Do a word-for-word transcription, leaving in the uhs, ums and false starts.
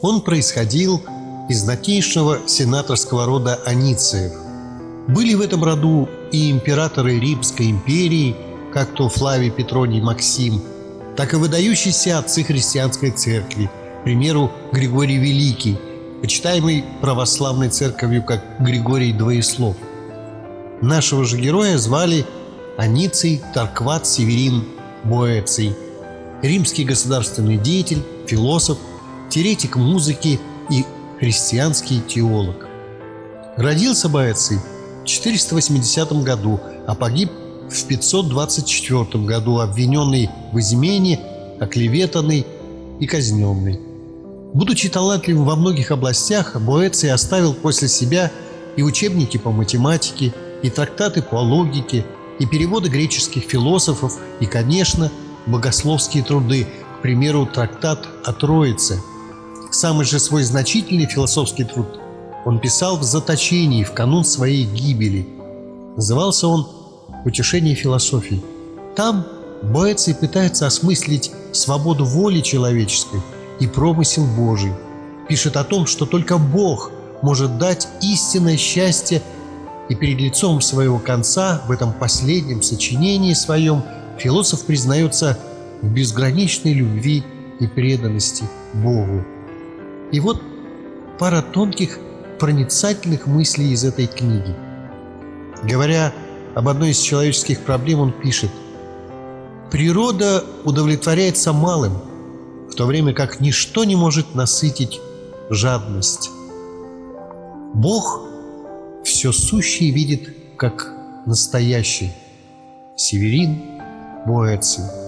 Он происходил из знатнейшего сенаторского рода Анициев. Были в этом роду и императоры Римской империи, как то Флавий, Петроний, Максим, так и выдающиеся отцы христианской церкви, к примеру, Григорий Великий, почитаемый православной церковью как Григорий Двоеслов. Нашего же героя звали Аниций Таркват Северин Боэций, римский государственный деятель, философ, теоретик музыки и христианский теолог. Родился Боэций в четыреста восьмидесятом году, а погиб в пятьсот двадцать четвёртом году, обвиненный в измене, оклеветанный и казненный. Будучи талантливым во многих областях, Боэций оставил после себя и учебники по математике, и трактаты по логике, и переводы греческих философов, и, конечно, богословские труды, к примеру, трактат о Троице. Самый же свой значительный философский труд он писал в заточении в канун своей гибели. Назывался он «Утешение философии». Там Боэций пытается осмыслить свободу воли человеческой и промысел Божий. Пишет о том, что только Бог может дать истинное счастье, и перед лицом своего конца в этом последнем сочинении своем философ признается в безграничной любви и преданности Богу. И вот пара тонких, проницательных мыслей из этой книги. Говоря об одной из человеческих проблем, он пишет: «Природа удовлетворяется малым, в то время как ничто не может насытить жадность. Бог все сущее видит как настоящий». Северин Боэций.